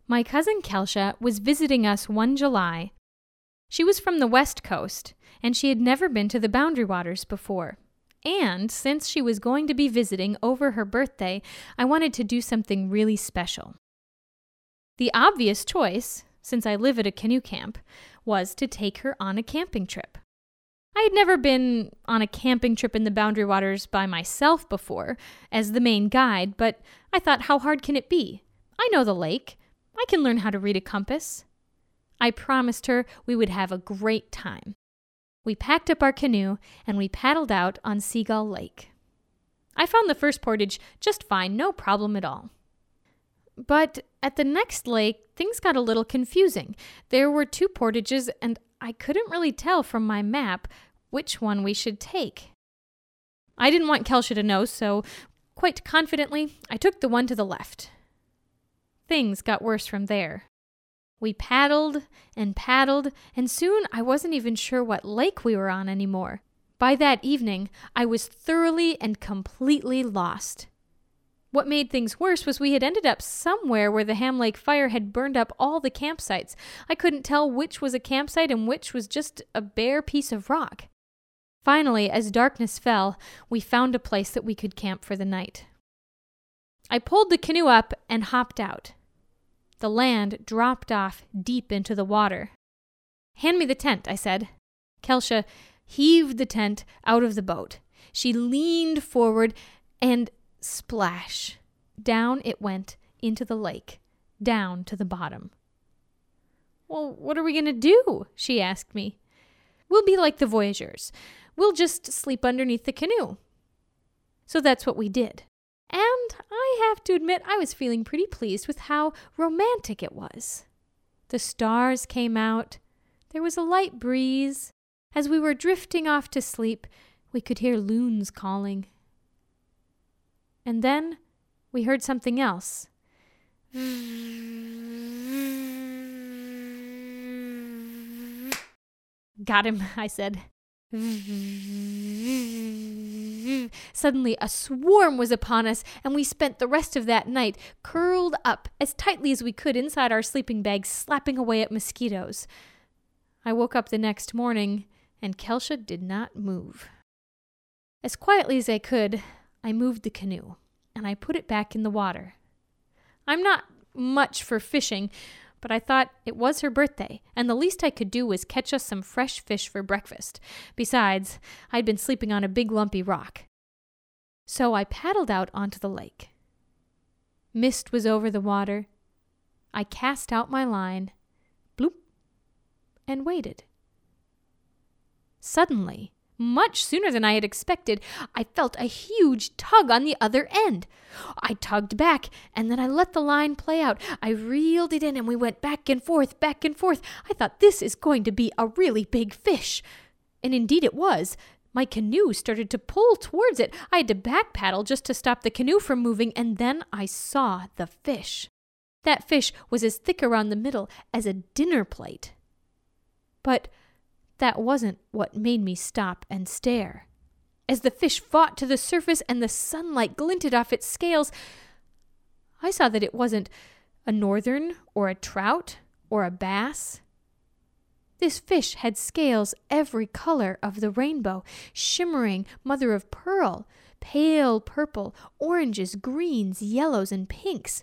My cousin Kelsha was visiting us one July. She was from the West Coast, and she had never been to the Boundary Waters before. And since she was going to be visiting over her birthday, I wanted to do something really special. The obvious choice, since I live at a canoe camp, was to take her on a camping trip. I had never been on a camping trip in the Boundary Waters by myself before, as the main guide, but I thought, how hard can it be? I know the lake. I can learn how to read a compass. I promised her we would have a great time. We packed up our canoe and we paddled out on Seagull Lake. I found the first portage just fine, no problem at all. But at the next lake, things got a little confusing. There were 2 portages, and I couldn't really tell from my map which one we should take. I didn't want Kelsha to know, so quite confidently, I took the one to the left. Things got worse from there. We paddled, and soon I wasn't even sure what lake we were on anymore. By that evening, I was thoroughly and completely lost. What made things worse was we had ended up somewhere where the Ham Lake fire had burned up all the campsites. I couldn't tell which was a campsite and which was just a bare piece of rock. Finally, as darkness fell, we found a place that we could camp for the night. I pulled the canoe up and hopped out. The land dropped off deep into the water. "Hand me the tent," I said. Kelsha heaved the tent out of the boat. She leaned forward and splash! Down it went into the lake, down to the bottom. "Well, what are we going to do?" she asked me. "We'll be like the voyageurs. We'll just sleep underneath the canoe." So that's what we did. And I have to admit I was feeling pretty pleased with how romantic it was. The stars came out. There was a light breeze. As we were drifting off to sleep, we could hear loons calling. And then we heard something else. "Got him," I said. Suddenly a swarm was upon us, and we spent the rest of that night curled up as tightly as we could inside our sleeping bags, slapping away at mosquitoes. I woke up the next morning, and Kelsha did not move. As quietly as I could, I moved the canoe, and I put it back in the water. I'm not much for fishing, but I thought it was her birthday, and the least I could do was catch us some fresh fish for breakfast. Besides, I'd been sleeping on a big lumpy rock. So I paddled out onto the lake. Mist was over the water. I cast out my line, bloop, and waited. Suddenly, much sooner than I had expected, I felt a huge tug on the other end. I tugged back, and then I let the line play out. I reeled it in, and we went back and forth, back and forth. I thought, this is going to be a really big fish. And indeed it was. My canoe started to pull towards it. I had to back paddle just to stop the canoe from moving, and then I saw the fish. That fish was as thick around the middle as a dinner plate. But that wasn't what made me stop and stare. As the fish fought to the surface and the sunlight glinted off its scales, I saw that it wasn't a northern or a trout or a bass. This fish had scales every color of the rainbow, shimmering mother of pearl, pale purple, oranges, greens, yellows, and pinks.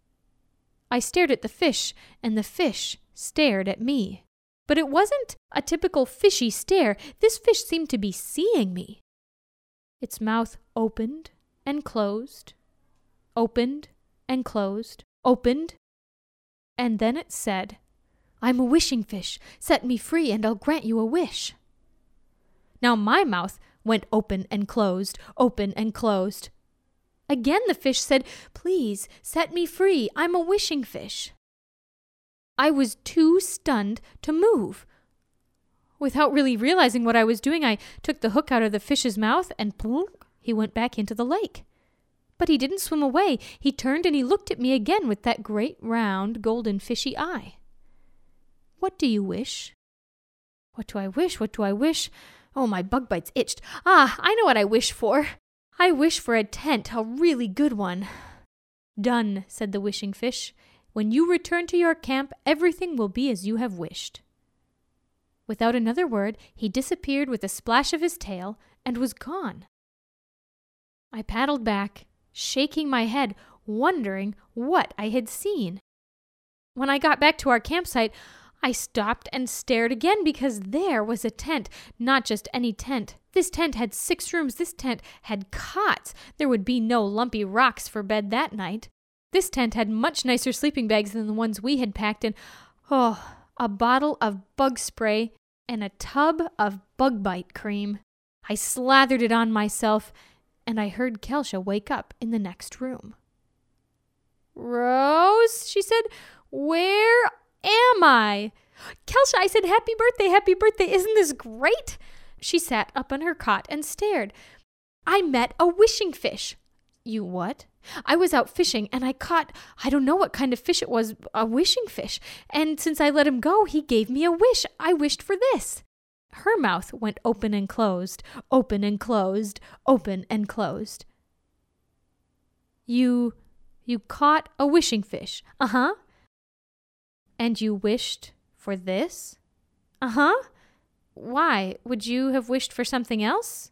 I stared at the fish, and the fish stared at me. But it wasn't a typical fishy stare. This fish seemed to be seeing me. Its mouth opened and closed, opened and closed, opened, and then it said, "I'm a wishing fish. Set me free and I'll grant you a wish." Now my mouth went open and closed, open and closed. Again the fish said, "Please set me free. I'm a wishing fish." I was too stunned to move. Without really realizing what I was doing, I took the hook out of the fish's mouth and plunk, he went back into the lake. But he didn't swim away. He turned and he looked at me again with that great round golden fishy eye. "What do you wish?" What do I wish? What do I wish? Oh, my bug bites itched. I know what I wish for. I wish for a tent, a really good one. "Done," said the wishing fish. When you return to your camp, everything will be as you have wished." Without another word, he disappeared with a splash of his tail and was gone. I paddled back, shaking my head, wondering what I had seen. When I got back to our campsite, I stopped and stared again because there was a tent, not just any tent. This tent had 6 rooms. This tent had cots. There would be no lumpy rocks for bed that night. This tent had much nicer sleeping bags than the ones we had packed, and a bottle of bug spray and a tub of bug bite cream. I slathered it on myself, and I heard Kelsha wake up in the next room. "Rose," she said, "where am I?" "Kelsha," I said, happy birthday, isn't this great?" She sat up on her cot and stared. "I met a wishing fish." "You what?" "I was out fishing and I caught, I don't know what kind of fish it was, a wishing fish. And since I let him go, he gave me a wish. I wished for this." Her mouth went open and closed, open and closed, open and closed. You caught a wishing fish?" "Uh-huh." "And you wished for this?" "Uh-huh." "Why? Would you have wished for something else?"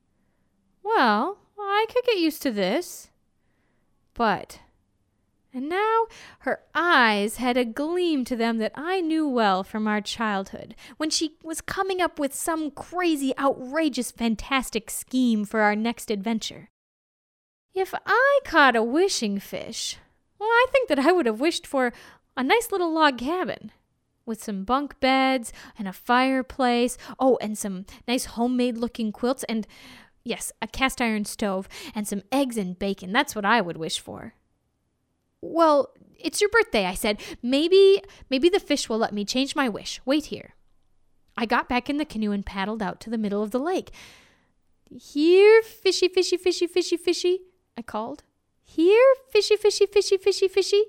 "Well, I could get used to this. But," and now her eyes had a gleam to them that I knew well from our childhood, when she was coming up with some crazy, outrageous, fantastic scheme for our next adventure. "If I caught a wishing fish, well, I think that I would have wished for a nice little log cabin with some bunk beds and a fireplace, and some nice homemade-looking quilts, and, yes, a cast-iron stove, and some eggs and bacon. That's what I would wish for." "Well, it's your birthday," I said. Maybe the fish will let me change my wish. Wait here." I got back in the canoe and paddled out to the middle of the lake. "Here, fishy, fishy, fishy, fishy, fishy," I called. "Here, fishy, fishy, fishy, fishy, fishy.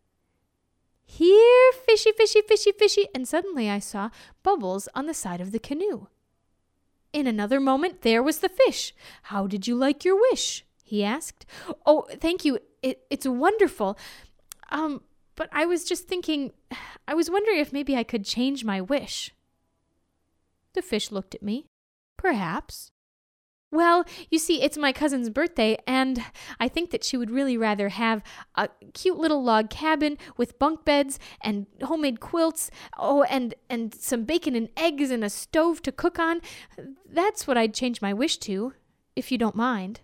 Here, fishy, fishy, fishy, fishy," and suddenly I saw bubbles on the side of the canoe. In another moment, there was the fish. "How did you like your wish?" he asked. "Oh, thank you. It's wonderful. But I was just thinking, I was wondering if maybe I could change my wish." The fish looked at me. "Perhaps." "Well, you see, it's my cousin's birthday, and I think that she would really rather have a cute little log cabin with bunk beds and homemade quilts, and some bacon and eggs and a stove to cook on. That's what I'd change my wish to, if you don't mind."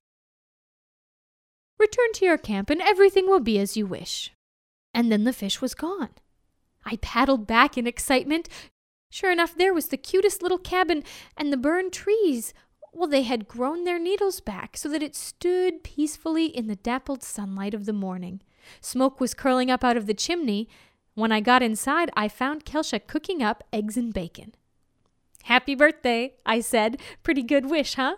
"Return to your camp and everything will be as you wish." And then the fish was gone. I paddled back in excitement. Sure enough, there was the cutest little cabin and the burned trees. Well, they had grown their needles back so that it stood peacefully in the dappled sunlight of the morning. Smoke was curling up out of the chimney. When I got inside, I found Kelsha cooking up eggs and bacon. "Happy birthday," I said. "Pretty good wish, huh?"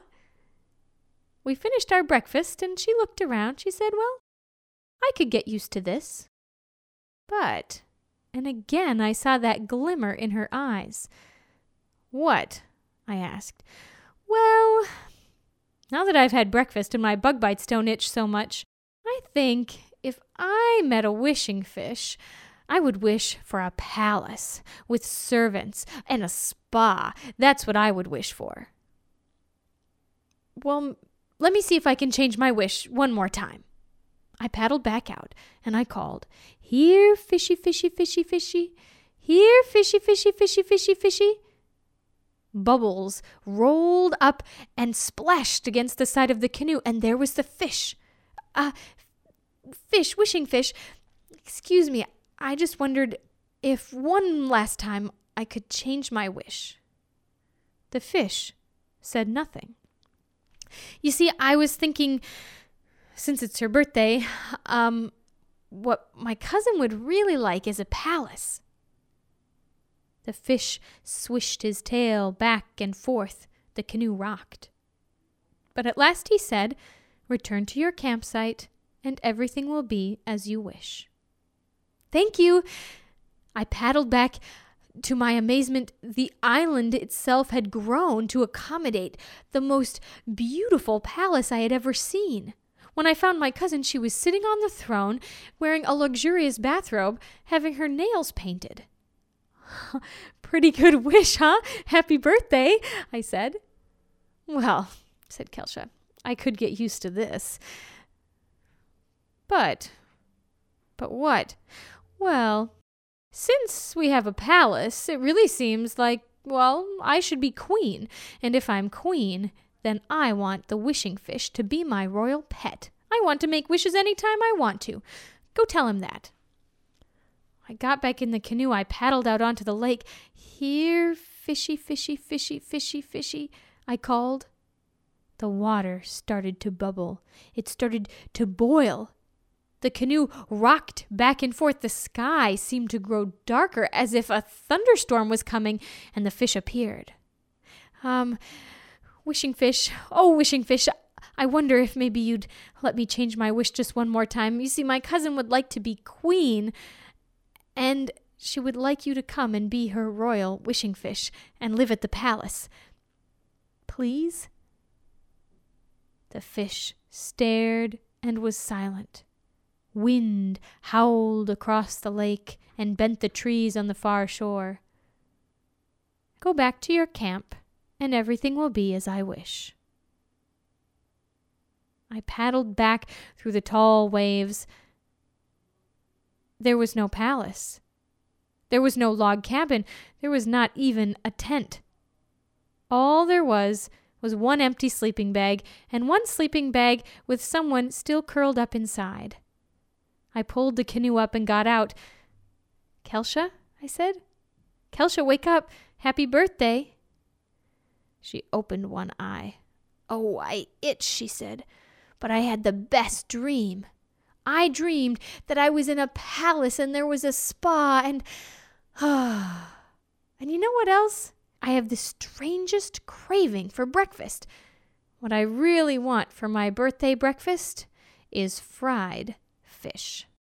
We finished our breakfast, and she looked around. She said, "Well, I could get used to this." But, and again I saw that glimmer in her eyes. "What?" I asked. "Well, now that I've had breakfast and my bug bites don't itch so much, I think if I met a wishing fish, I would wish for a palace with servants and a spa. That's what I would wish for." "Well, let me see if I can change my wish one more time." I paddled back out, and I called, "Here, fishy, fishy, fishy, fishy. Here, fishy, fishy, fishy, fishy, fishy." Bubbles rolled up and splashed against the side of the canoe, and there was the fish. Wishing fish. Excuse me, I just wondered if one last time I could change my wish." The fish said nothing. "You see, I was thinking, since it's her birthday, what my cousin would really like is a palace." The fish swished his tail back and forth. The canoe rocked. But at last he said, "Return to your campsite, and everything will be as you wish." "Thank you." I paddled back. To my amazement, the island itself had grown to accommodate the most beautiful palace I had ever seen. When I found my cousin, she was sitting on the throne, wearing a luxurious bathrobe, having her nails painted. Pretty good wish, huh? Happy birthday, I said. Well, said Kelsha, I could get used to this. But what? Well, since we have a palace, it really seems like, well, I should be queen. And if I'm queen, then I want the wishing fish to be my royal pet. I want to make wishes anytime I want to. Go tell him that. I got back in the canoe. I paddled out onto the lake. Here, fishy, fishy, fishy, fishy, fishy, I called. The water started to bubble. It started to boil. The canoe rocked back and forth. The sky seemed to grow darker, as if a thunderstorm was coming, and the fish appeared. Wishing fish, oh, wishing fish, I wonder if maybe you'd let me change my wish just one more time. You see, my cousin would like to be queen, and she would like you to come and be her royal wishing fish and live at the palace. Please? The fish stared and was silent. Wind howled across the lake and bent the trees on the far shore. Go back to your camp, and everything will be as I wish. I paddled back through the tall waves. There was no palace. There was no log cabin. There was not even a tent. All there was one empty sleeping bag, and one sleeping bag with someone still curled up inside. I pulled the canoe up and got out. Kelsha, I said. Kelsha, wake up. Happy birthday. She opened one eye. Oh, I itch, she said. But I had the best dream. I dreamed that I was in a palace and there was a spa and you know what else? I have the strangest craving for breakfast. What I really want for my birthday breakfast is fried fish.